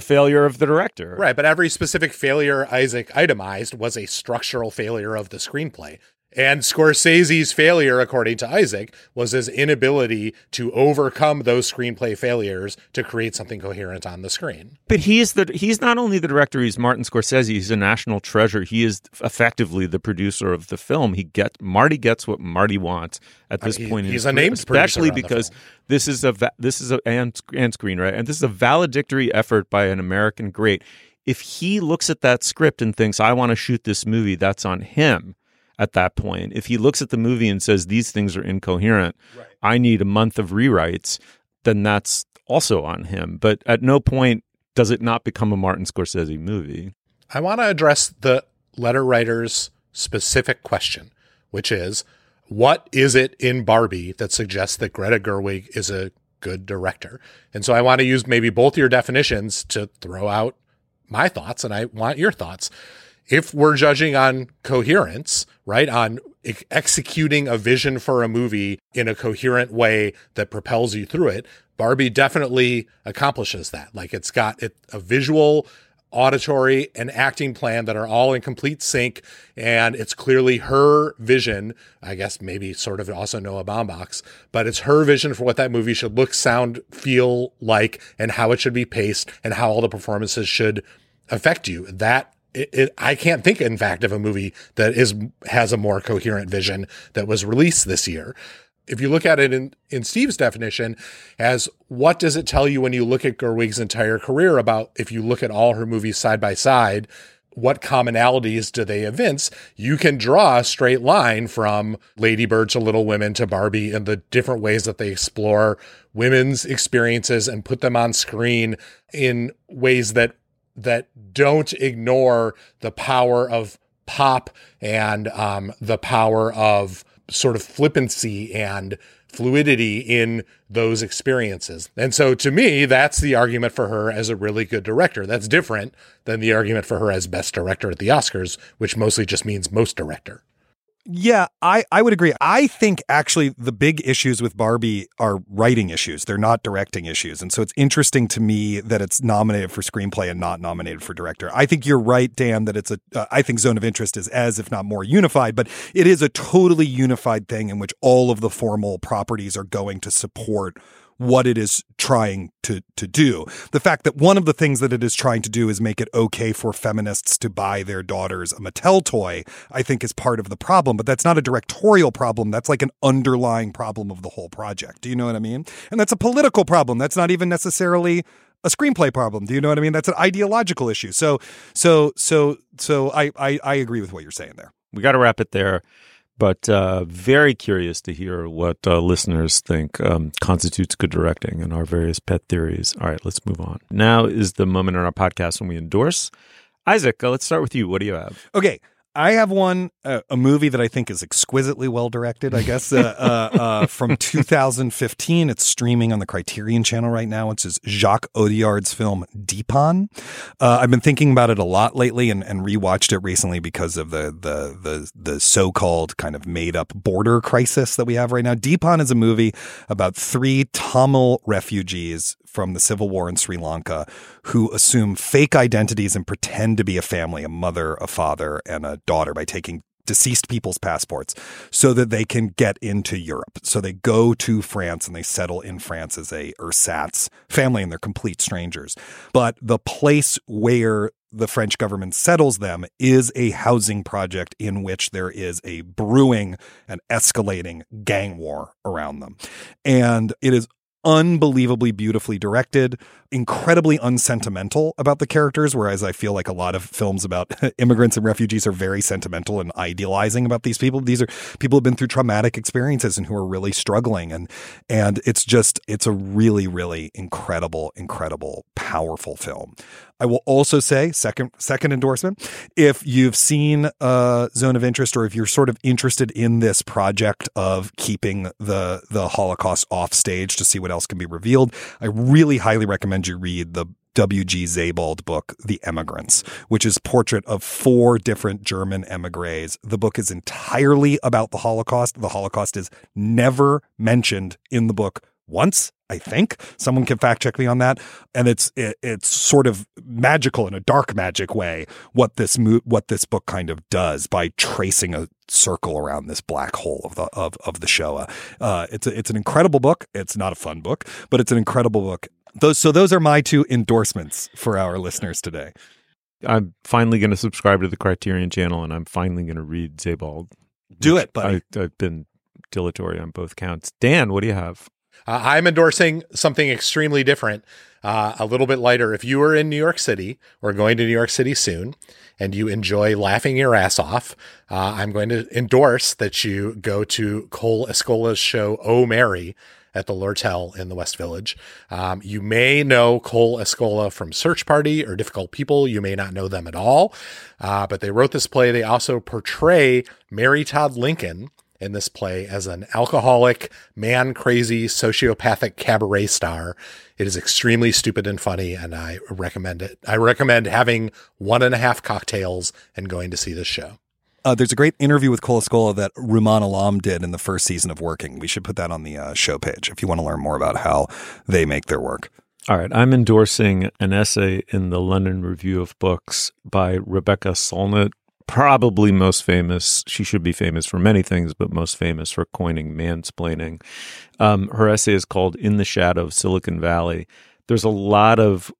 of the director. Right, but every specific failure Isaac itemized was a structural failure of the screenplay. And Scorsese's failure, according to Isaac, was his inability to overcome those screenplay failures to create something coherent on the screen. But he's not only the director, he's Martin Scorsese. He's a national treasure. He is effectively the producer of the film. Marty gets what Marty wants at this point. He's a named producer, especially because this is and screenwriter, and this is a valedictory effort by an American great. If he looks at that script and thinks, I want to shoot this movie, that's on him. At that point, if he looks at the movie and says these things are incoherent, right, I need a month of rewrites, then that's also on him. But at no point does it not become a Martin Scorsese movie. I want to address the letter writer's specific question, which is, what is it in Barbie that suggests that Greta Gerwig is a good director? And so I want to use maybe both your definitions to throw out my thoughts, and I want your thoughts. If we're judging on coherence, right, on executing a vision for a movie in a coherent way that propels you through it, Barbie definitely accomplishes that. It's got a visual, auditory, and acting plan that are all in complete sync, and it's clearly her vision. I guess maybe sort of also Noah Baumbach's, but it's her vision for what that movie should look, sound, feel like, and how it should be paced, and how all the performances should affect you. I can't think, in fact, of a movie that has a more coherent vision that was released this year. If you look at it in Steve's definition as what does it tell you when you look at Gerwig's entire career about, if you look at all her movies side by side, what commonalities do they evince? You can draw a straight line from Lady Bird to Little Women to Barbie and the different ways that they explore women's experiences and put them on screen in ways that don't ignore the power of pop and the power of sort of flippancy and fluidity in those experiences. And so to me, that's the argument for her as a really good director. That's different than the argument for her as best director at the Oscars, which mostly just means most director. Yeah, I would agree. I think actually the big issues with Barbie are writing issues. They're not directing issues. And so it's interesting to me that it's nominated for screenplay and not nominated for director. I think you're right, Dan, that I think Zone of Interest is as, if not more, unified, but it is a totally unified thing in which all of the formal properties are going to support what it is trying to do. The fact that one of the things that it is trying to do is make it okay for feminists to buy their daughters a Mattel toy, I think is part of the problem, but that's not a directorial problem. That's like an underlying problem of the whole project. Do you know what I mean? And that's a political problem. That's not even necessarily a screenplay problem. Do you know what I mean? That's an ideological issue. So I agree with what you're saying there. We got to wrap it there. But very curious to hear what listeners think constitutes good directing and our various pet theories. All right, let's move on. Now is the moment in our podcast when we endorse. Isaac, let's start with you. What do you have? Okay. I have one, a movie that I think is exquisitely well directed, I guess, from 2015. It's streaming on the Criterion Channel right now. It's Jacques Audiard's film Dupin. I've been thinking about it a lot lately and rewatched it recently because of the so-called kind of made-up border crisis that we have right now. Dupin is a movie about 3 Tamil refugees from the civil war in Sri Lanka who assume fake identities and pretend to be a family, a mother, a father, and a daughter by taking deceased people's passports so that they can get into Europe. So they go to France and they settle in France as a ersatz family, and they're complete strangers. But the place where the French government settles them is a housing project in which there is a brewing and escalating gang war around them. And it is unbelievably beautifully directed, incredibly unsentimental about the characters, whereas I feel like a lot of films about immigrants and refugees are very sentimental and idealizing about these people. These are people who have been through traumatic experiences and who are really struggling. And it's a really, really incredible, powerful film. I will also say, second endorsement, if you've seen Zone of Interest, or if you're sort of interested in this project of keeping the Holocaust off stage to see what else can be revealed, I really highly recommend you read the W.G. Sebald book, The Emigrants, which is a portrait of 4 different German emigres. The book is entirely about the Holocaust. The Holocaust is never mentioned in the book once, I think. Someone can fact check me on that. And it's sort of magical in a dark magic way what this book kind of does by tracing a circle around this black hole of the Shoah. It's an incredible book. It's not a fun book, but it's an incredible book. Those are my 2 endorsements for our listeners today. I'm finally going to subscribe to the Criterion Channel, and I'm finally going to read Sebald. Do it, buddy. I've been dilatory on both counts. Dan, what do you have? I'm endorsing something extremely different, a little bit lighter. If you are in New York City or going to New York City soon and you enjoy laughing your ass off, I'm going to endorse that you go to Cole Escola's show, Oh Mary, at the Lortel in the West Village. You may know Cole Escola from Search Party or Difficult People. You may not know them at all, but they wrote this play. They also portray Mary Todd Lincoln in this play as an alcoholic, man-crazy, sociopathic cabaret star. It is extremely stupid and funny, and I recommend it. I recommend having 1.5 cocktails and going to see this show. There's a great interview with Cole Escola that Rumaan Alam did in the first season of Working. We should put that on the show page if you want to learn more about how they make their work. All right. I'm endorsing an essay in the London Review of Books by Rebecca Solnit, probably most famous. She should be famous for many things, but most famous for coining mansplaining. Her essay is called In the Shadow of Silicon Valley. There's a lot of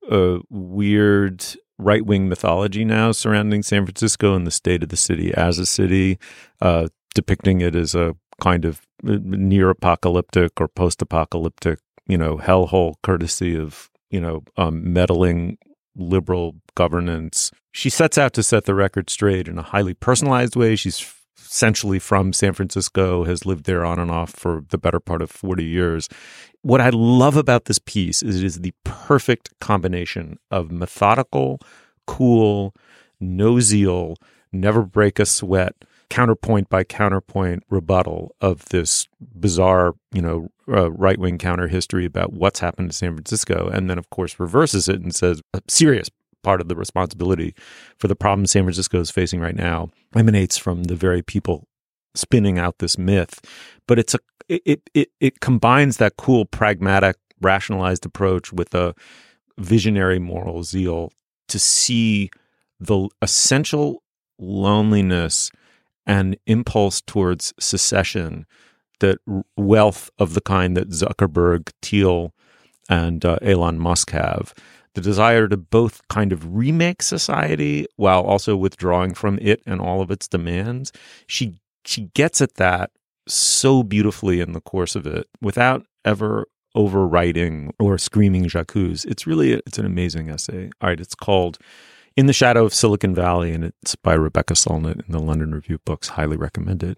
weird right-wing mythology now surrounding San Francisco and the state of the city as a city, depicting it as a kind of near-apocalyptic or post-apocalyptic, hellhole courtesy of, meddling liberal governance. She sets out to set the record straight in a highly personalized way. She's essentially from San Francisco, has lived there on and off for the better part of 40 years. What I love about this piece is it is the perfect combination of methodical, cool, no zeal, never break a sweat, counterpoint by counterpoint rebuttal of this bizarre, right-wing counter history about what's happened to San Francisco, and then, of course, reverses it and says a serious part of the responsibility for the problems San Francisco is facing right now emanates from the very people spinning out this myth. But it combines that cool, pragmatic, rationalized approach with a visionary moral zeal to see the essential loneliness and impulse towards secession that wealth of the kind that Zuckerberg, Thiel, and Elon Musk have. The desire to both kind of remake society while also withdrawing from it and all of its demands. She gets at that so beautifully in the course of it without ever overwriting or screaming j'accuse. It's an amazing essay. All right, it's called In the Shadow of Silicon Valley, and it's by Rebecca Solnit in the London Review of Books. Highly recommended.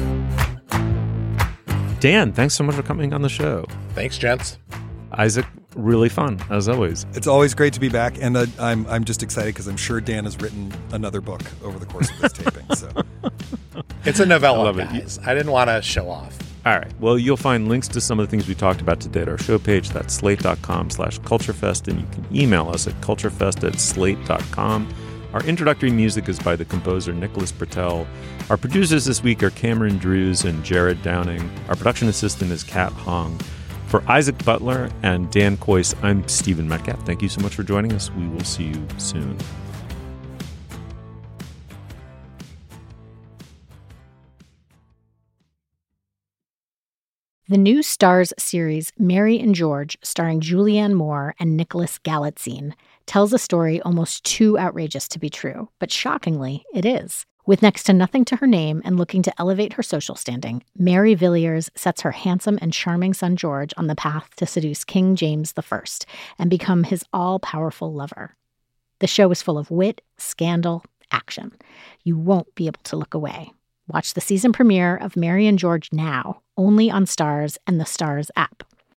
Dan, thanks so much for coming on the show. Thanks, gents. Isaac, really fun, as always. It's always great to be back, and I'm just excited because I'm sure Dan has written another book over the course of this taping. So it's a novella, guys. I didn't want to show off. All right. Well, you'll find links to some of the things we talked about today at our show page. That's slate.com/culturefest, and you can email us at culturefest@slate.com. Our introductory music is by the composer Nicholas Bertel. Our producers this week are Cameron Drews and Jared Downing. Our production assistant is Kat Hong. For Isaac Butler and Dan Kois, I'm Stephen Metcalf. Thank you so much for joining us. We will see you soon. The new Starz series Mary and George, starring Julianne Moore and Nicholas Galitzine, tells a story almost too outrageous to be true, but shockingly, it is. With next to nothing to her name and looking to elevate her social standing, Mary Villiers sets her handsome and charming son George on the path to seduce King James I and become his all-powerful lover. The show is full of wit, scandal, action. You won't be able to look away. Watch the season premiere of Mary and George now, only on Starz and the Starz app.